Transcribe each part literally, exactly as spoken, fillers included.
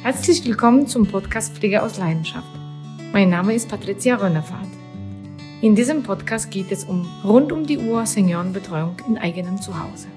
Herzlich willkommen zum Podcast Pflege aus Leidenschaft. Mein Name ist Patricia Rönnefahrt. In diesem Podcast geht es um rund um die Uhr Seniorenbetreuung in eigenem Zuhause.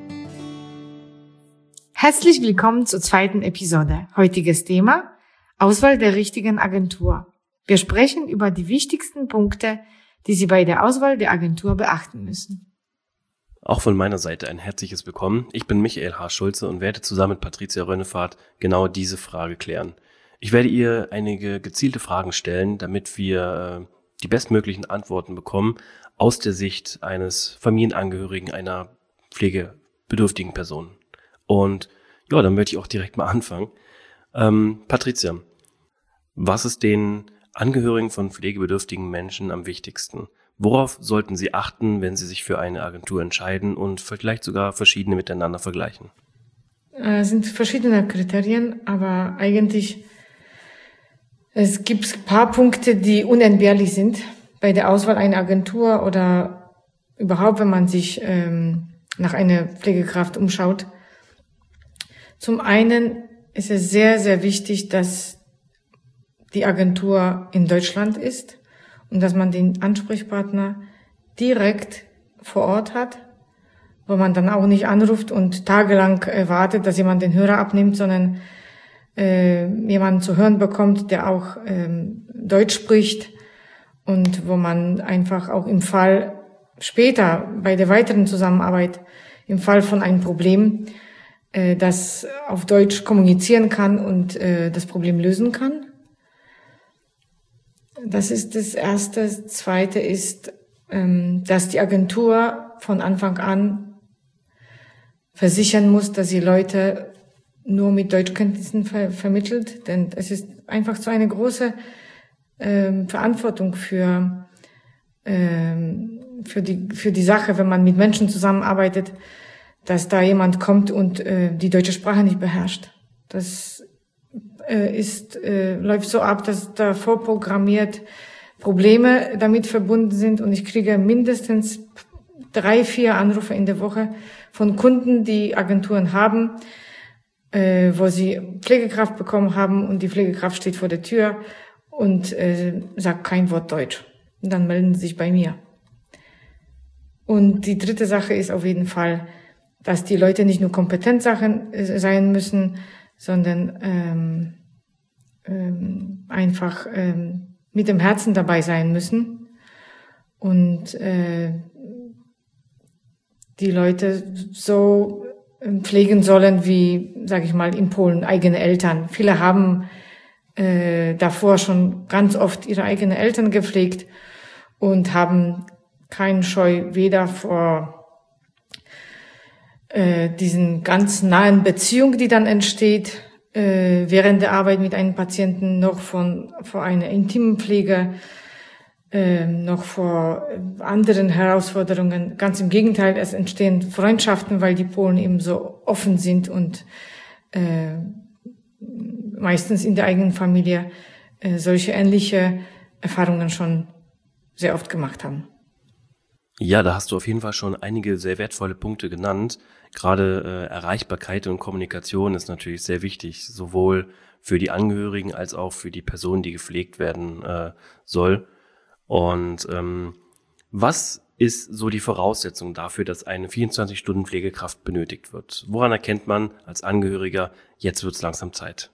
Herzlich willkommen zur zweiten Episode. Heutiges Thema: Auswahl der richtigen Agentur. Wir sprechen über die wichtigsten Punkte, die Sie bei der Auswahl der Agentur beachten müssen. Auch von meiner Seite ein herzliches Willkommen. Ich bin Michael H. Schulze und werde zusammen mit Patricia Rönnefahrt genau diese Frage klären. Ich werde ihr einige gezielte Fragen stellen, damit wir äh, die bestmöglichen Antworten bekommen aus der Sicht eines Familienangehörigen einer pflegebedürftigen Person. Und ja, dann möchte ich auch direkt mal anfangen. Ähm, Patricia, was ist den Angehörigen von pflegebedürftigen Menschen am wichtigsten? Worauf sollten Sie achten, wenn Sie sich für eine Agentur entscheiden und vielleicht sogar verschiedene miteinander vergleichen? Es sind verschiedene Kriterien, aber eigentlich es gibt ein paar Punkte, die unentbehrlich sind bei der Auswahl einer Agentur oder überhaupt, wenn man sich ähm, nach einer Pflegekraft umschaut. Zum einen ist es sehr, sehr wichtig, dass die Agentur in Deutschland ist und dass man den Ansprechpartner direkt vor Ort hat, wo man dann auch nicht anruft und tagelang wartet, dass jemand den Hörer abnimmt, sondern äh, jemanden zu hören bekommt, der auch ähm, Deutsch spricht und wo man einfach auch im Fall später bei der weiteren Zusammenarbeit, im Fall von einem Problem, äh, das auf Deutsch kommunizieren kann und äh, das Problem lösen kann. Das ist das Erste. Das Zweite ist, dass die Agentur von Anfang an versichern muss, dass sie Leute nur mit Deutschkenntnissen ver- vermittelt. Denn es ist einfach so eine große ähm, Verantwortung für, ähm, für, die, für die Sache, wenn man mit Menschen zusammenarbeitet, dass da jemand kommt und äh, die deutsche Sprache nicht beherrscht. Das ist äh, läuft so ab, dass da vorprogrammiert Probleme damit verbunden sind und ich kriege mindestens drei, vier Anrufe in der Woche von Kunden, die Agenturen haben, äh, wo sie Pflegekraft bekommen haben und die Pflegekraft steht vor der Tür und äh, sagt kein Wort Deutsch. Und dann melden sie sich bei mir. Und die dritte Sache ist auf jeden Fall, dass die Leute nicht nur kompetent Sachen, äh, sein müssen, sondern ähm, ähm, einfach ähm, mit dem Herzen dabei sein müssen und äh, die Leute so pflegen sollen wie, sage ich mal, in Polen eigene Eltern. Viele haben äh, davor schon ganz oft ihre eigenen Eltern gepflegt und haben keinen Scheu weder vor diesen ganz nahen Beziehung, die dann entsteht, äh, während der Arbeit mit einem Patienten, noch von vor einer intimen Pflege, äh, noch vor anderen Herausforderungen. Ganz im Gegenteil, es entstehen Freundschaften, weil die Polen eben so offen sind und äh, meistens in der eigenen Familie äh, solche ähnliche Erfahrungen schon sehr oft gemacht haben. Ja, da hast du auf jeden Fall schon einige sehr wertvolle Punkte genannt. Gerade äh, Erreichbarkeit und Kommunikation ist natürlich sehr wichtig, sowohl für die Angehörigen als auch für die Person, die gepflegt werden äh, soll. Und ähm, was ist so die Voraussetzung dafür, dass eine vierundzwanzig-Stunden-Pflegekraft benötigt wird? Woran erkennt man als Angehöriger, jetzt wird's langsam Zeit?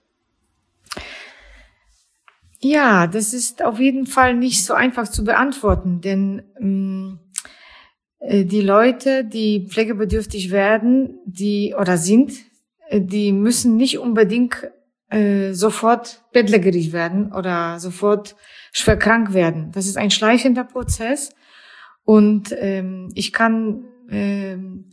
Ja, das ist auf jeden Fall nicht so einfach zu beantworten, denn ähm, die Leute, die pflegebedürftig werden, die oder sind, die müssen nicht unbedingt äh, sofort bettlägerig werden oder sofort schwer krank werden. Das ist ein schleichender Prozess und ähm, ich kann ähm,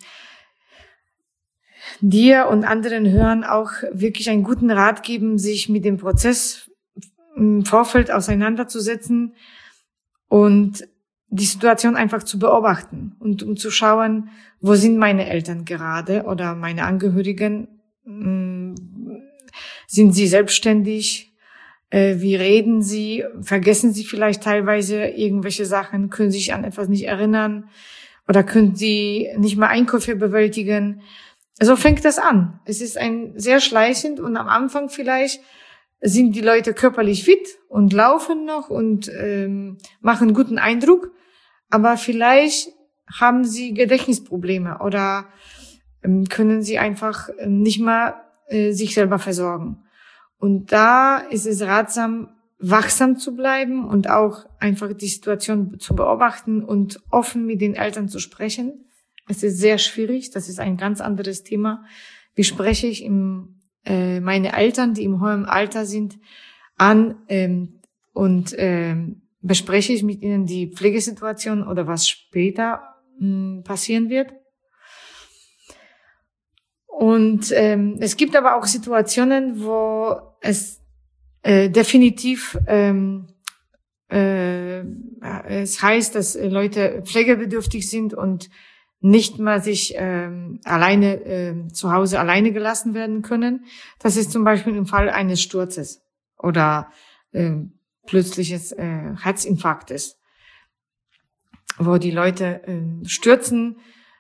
dir und anderen Hörern auch wirklich einen guten Rat geben, sich mit dem Prozess im Vorfeld auseinanderzusetzen und die Situation einfach zu beobachten und um zu schauen, wo sind meine Eltern gerade oder meine Angehörigen, sind sie selbstständig, wie reden sie, vergessen sie vielleicht teilweise irgendwelche Sachen, können sich an etwas nicht erinnern oder können sie nicht mehr Einkäufe bewältigen so fängt das an. Es ist ein sehr schleichend und am Anfang vielleicht sind die Leute körperlich fit und laufen noch und ähm, machen guten Eindruck, aber vielleicht haben sie Gedächtnisprobleme oder ähm, können sie einfach ähm, nicht mehr äh, sich selber versorgen. Und da ist es ratsam, wachsam zu bleiben und auch einfach die Situation zu beobachten und offen mit den Eltern zu sprechen. Es ist sehr schwierig, das ist ein ganz anderes Thema. Wie spreche ich im, äh, meine Eltern, die im hohen Alter sind, an ähm, und ähm, bespreche ich mit ihnen die Pflegesituation oder was später mh, passieren wird. Und ähm, es gibt aber auch Situationen, wo es äh, definitiv ähm, äh, es heißt, dass Leute pflegebedürftig sind und nicht mal sich ähm, alleine äh, zu Hause alleine gelassen werden können. Das ist zum Beispiel im Fall eines Sturzes oder äh, plötzliches äh, Herzinfarktes, wo die Leute äh, stürzen,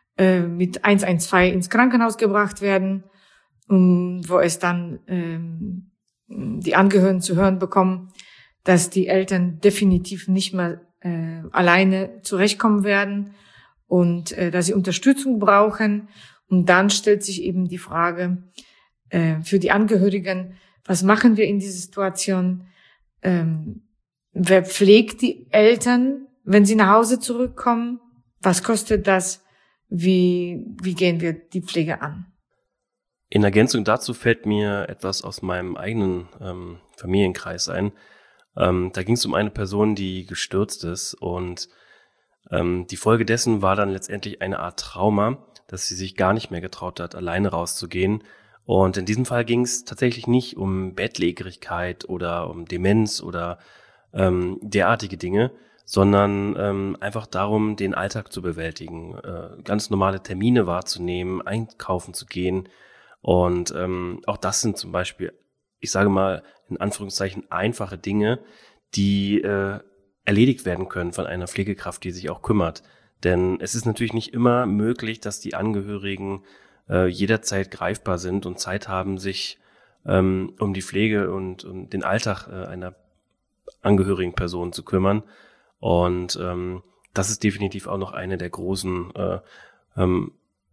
mit eins eins zwei ins Krankenhaus gebracht werden, um, wo es dann ähm, die Angehörigen zu hören bekommen, dass die Eltern definitiv nicht mehr äh, alleine zurechtkommen werden und äh, dass sie Unterstützung brauchen. Und dann stellt sich eben die Frage äh, für die Angehörigen, was machen wir in dieser Situation? Ähm, wer pflegt die Eltern, wenn sie nach Hause zurückkommen? Was kostet das? Wie, wie gehen wir die Pflege an? In Ergänzung dazu fällt mir etwas aus meinem eigenen ähm, Familienkreis ein. Ähm, da ging es um eine Person, die gestürzt ist und ähm, die Folge dessen war dann letztendlich eine Art Trauma, dass sie sich gar nicht mehr getraut hat, alleine rauszugehen. Und in diesem Fall ging es tatsächlich nicht um Bettlägerigkeit oder um Demenz oder ähm, derartige Dinge, sondern ähm, einfach darum, den Alltag zu bewältigen, äh, ganz normale Termine wahrzunehmen, einkaufen zu gehen. Und ähm, auch das sind zum Beispiel, ich sage mal in Anführungszeichen, einfache Dinge, die äh, erledigt werden können von einer Pflegekraft, die sich auch kümmert. Denn es ist natürlich nicht immer möglich, dass die Angehörigen äh, jederzeit greifbar sind und Zeit haben, sich ähm, um die Pflege und, und den Alltag äh, einer angehörigen Person zu kümmern. Und ähm, das ist definitiv auch noch eine der großen äh, ähm,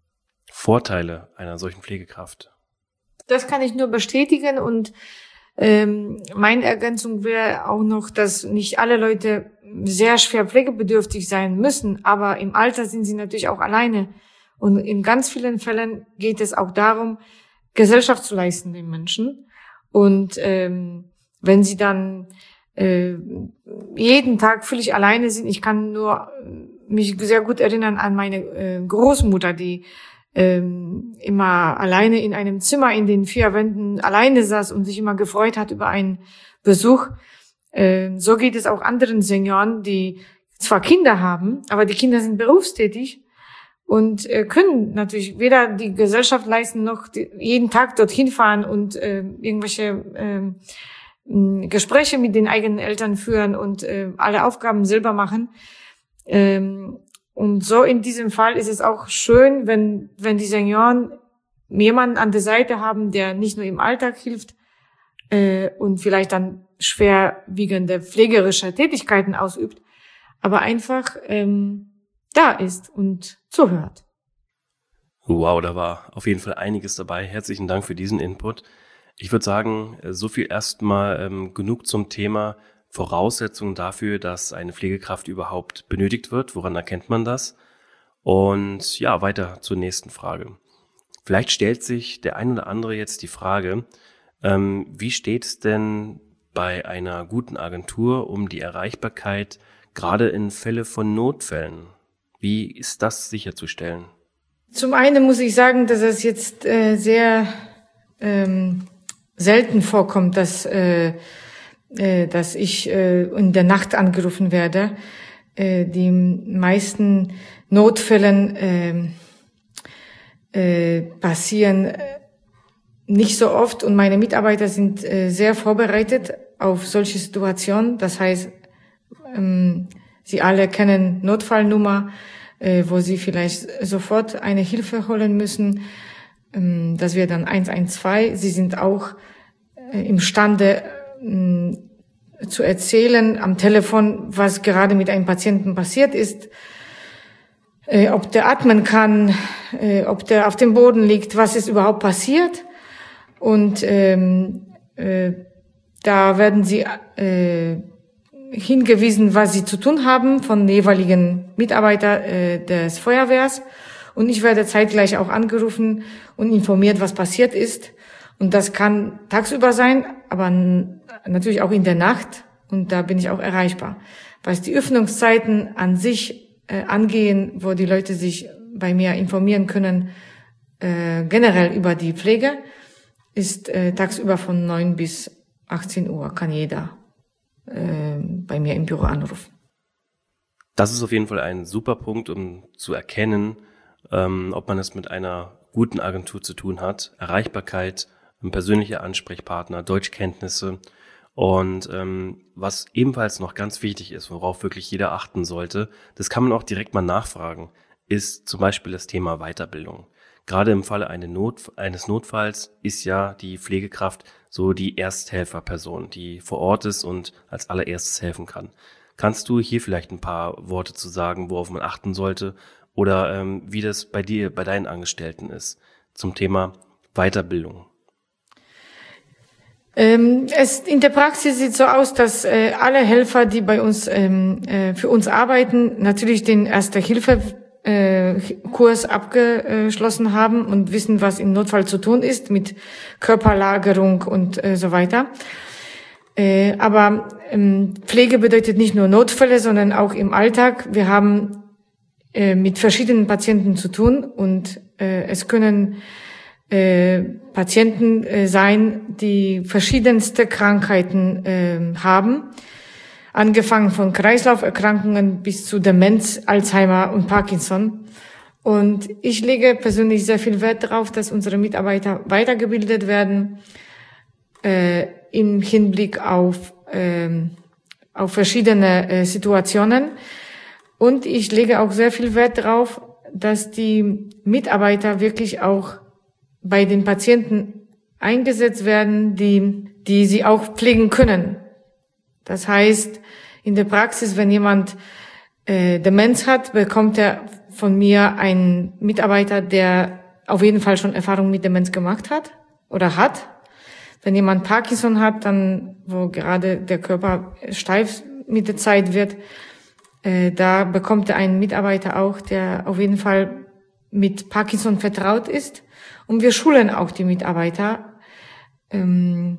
Vorteile einer solchen Pflegekraft. Das kann ich nur bestätigen und ähm, meine Ergänzung wäre auch noch, dass nicht alle Leute sehr schwer pflegebedürftig sein müssen, aber im Alter sind sie natürlich auch alleine. Und in ganz vielen Fällen geht es auch darum, Gesellschaft zu leisten den Menschen. Und ähm, wenn sie dann äh, jeden Tag völlig alleine sind, ich kann nur mich sehr gut erinnern an meine äh, Großmutter, die ähm, immer alleine in einem Zimmer in den vier Wänden alleine saß und sich immer gefreut hat über einen Besuch. Äh, so geht es auch anderen Senioren, die zwar Kinder haben, aber die Kinder sind berufstätig und äh, können natürlich weder die Gesellschaft leisten, noch die, jeden Tag dorthin fahren und äh, irgendwelche äh, Gespräche mit den eigenen Eltern führen und äh, alle Aufgaben selber machen. Ähm, und so in diesem Fall ist es auch schön, wenn wenn die Senioren jemanden an der Seite haben, der nicht nur im Alltag hilft äh, und vielleicht dann schwerwiegende pflegerische Tätigkeiten ausübt, aber einfach ähm, da ist und zuhört. Wow, da war auf jeden Fall einiges dabei. Herzlichen Dank für diesen Input. Ich würde sagen, so viel erstmal ähm, genug zum Thema Voraussetzungen dafür, dass eine Pflegekraft überhaupt benötigt wird. Woran erkennt man das? Und ja, weiter zur nächsten Frage. Vielleicht stellt sich der ein oder andere jetzt die Frage, ähm, wie steht es denn bei einer guten Agentur um die Erreichbarkeit, gerade in Fälle von Notfällen? Wie ist das sicherzustellen? Zum einen muss ich sagen, dass es jetzt äh, sehr ähm, selten vorkommt, dass äh, äh, dass ich äh, in der Nacht angerufen werde. Äh, die meisten Notfällen äh, äh, passieren nicht so oft und meine Mitarbeiter sind äh, sehr vorbereitet auf solche Situationen. Das heißt, ähm, sie alle kennen Notfallnummer, äh, wo sie vielleicht sofort eine Hilfe holen müssen. Das wäre dann eins eins zwei. Sie sind auch imstande zu erzählen am Telefon, was gerade mit einem Patienten passiert ist, ob der atmen kann, ob der auf dem Boden liegt, was ist überhaupt passiert. Und ähm, äh, da werden sie äh, hingewiesen, was sie zu tun haben von den jeweiligen Mitarbeitern äh, des Feuerwehrs. Und ich werde zeitgleich auch angerufen und informiert, was passiert ist. Und das kann tagsüber sein, aber n- natürlich auch in der Nacht. Und da bin ich auch erreichbar. Was die Öffnungszeiten an sich äh, angehen, wo die Leute sich bei mir informieren können, äh, generell über die Pflege, ist äh, tagsüber von neun bis achtzehn Uhr kann jeder äh, bei mir im Büro anrufen. Das ist auf jeden Fall ein super Punkt, um zu erkennen, ähm, ob man es mit einer guten Agentur zu tun hat. Erreichbarkeit, ein persönlicher Ansprechpartner, Deutschkenntnisse und ähm, was ebenfalls noch ganz wichtig ist, worauf wirklich jeder achten sollte, das kann man auch direkt mal nachfragen, ist zum Beispiel das Thema Weiterbildung. Gerade im Falle eine Not, eines Notfalls ist ja die Pflegekraft so die Ersthelferperson, die vor Ort ist und als allererstes helfen kann. Kannst du hier vielleicht ein paar Worte zu sagen, worauf man achten sollte oder ähm, wie das bei dir, bei deinen Angestellten ist zum Thema Weiterbildung? Ähm, es, in der Praxis sieht so aus, dass äh, alle Helfer, die bei uns ähm, äh, für uns arbeiten, natürlich den Erste-Hilfe-Kurs abgeschlossen haben und wissen, was im Notfall zu tun ist mit Körperlagerung und äh, so weiter. Äh, aber ähm, Pflege bedeutet nicht nur Notfälle, sondern auch im Alltag. Wir haben äh, mit verschiedenen Patienten zu tun und äh, es können äh, Patienten äh, sein, die verschiedenste Krankheiten äh, haben, angefangen von Kreislauferkrankungen bis zu Demenz, Alzheimer und Parkinson. Und ich lege persönlich sehr viel Wert darauf, dass unsere Mitarbeiter weitergebildet werden äh, im Hinblick auf äh, auf verschiedene äh, Situationen. Und ich lege auch sehr viel Wert darauf, dass die Mitarbeiter wirklich auch bei den Patienten eingesetzt werden, die, die sie auch pflegen können. Das heißt, in der Praxis, wenn jemand äh, Demenz hat, bekommt er von mir einen Mitarbeiter, der auf jeden Fall schon Erfahrung mit Demenz gemacht hat oder hat. Wenn jemand Parkinson hat, dann, wo gerade der Körper steif mit der Zeit wird, äh, da bekommt er einen Mitarbeiter auch, der auf jeden Fall mit Parkinson vertraut ist. Und wir schulen auch die Mitarbeiter ähm,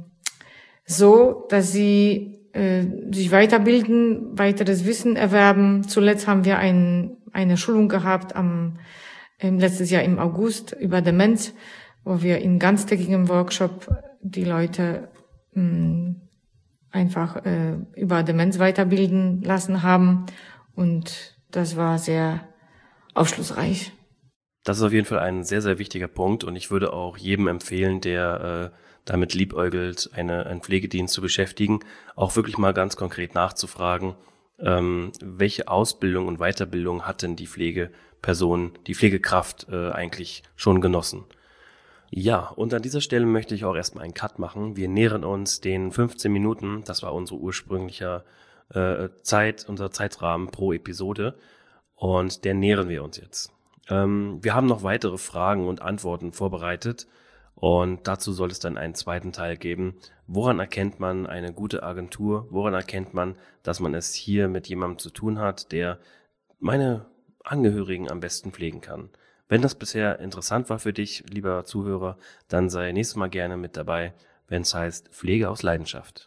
so, dass sie äh, sich weiterbilden, weiteres Wissen erwerben. Zuletzt haben wir ein, eine Schulung gehabt am im letztes Jahr im August über Demenz, wo wir in ganztägigem Workshop die Leute mh, einfach äh, über Demenz weiterbilden lassen haben. Und das war sehr aufschlussreich. Das ist auf jeden Fall ein sehr, sehr wichtiger Punkt und ich würde auch jedem empfehlen, der äh, damit liebäugelt, eine, einen Pflegedienst zu beschäftigen, auch wirklich mal ganz konkret nachzufragen, ähm, welche Ausbildung und Weiterbildung hat denn die Pflegeperson, die Pflegekraft äh, eigentlich schon genossen. Ja, und an dieser Stelle möchte ich auch erstmal einen Cut machen. Wir nähern uns den fünfzehn Minuten, das war unsere ursprüngliche äh, Zeit, unser Zeitrahmen pro Episode und der nähern wir uns jetzt. Ähm, wir haben noch weitere Fragen und Antworten vorbereitet und dazu soll es dann einen zweiten Teil geben. Woran erkennt man eine gute Agentur? Woran erkennt man, dass man es hier mit jemandem zu tun hat, der meine Angehörigen am besten pflegen kann? Wenn das bisher interessant war für dich, lieber Zuhörer, dann sei nächstes Mal gerne mit dabei, wenn es heißt Pflege aus Leidenschaft.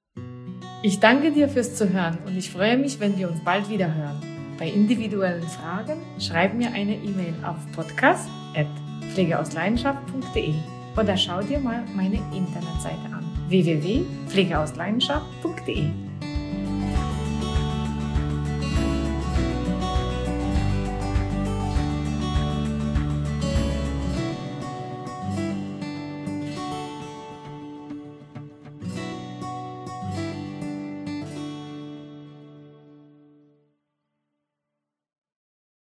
Ich danke dir fürs Zuhören und ich freue mich, wenn wir uns bald wieder hören. Bei individuellen Fragen schreib mir eine E-Mail auf podcast at pflegeausleidenschaft punkt de oder schau dir mal meine Internetseite an w w w punkt pflegeausleidenschaft punkt de.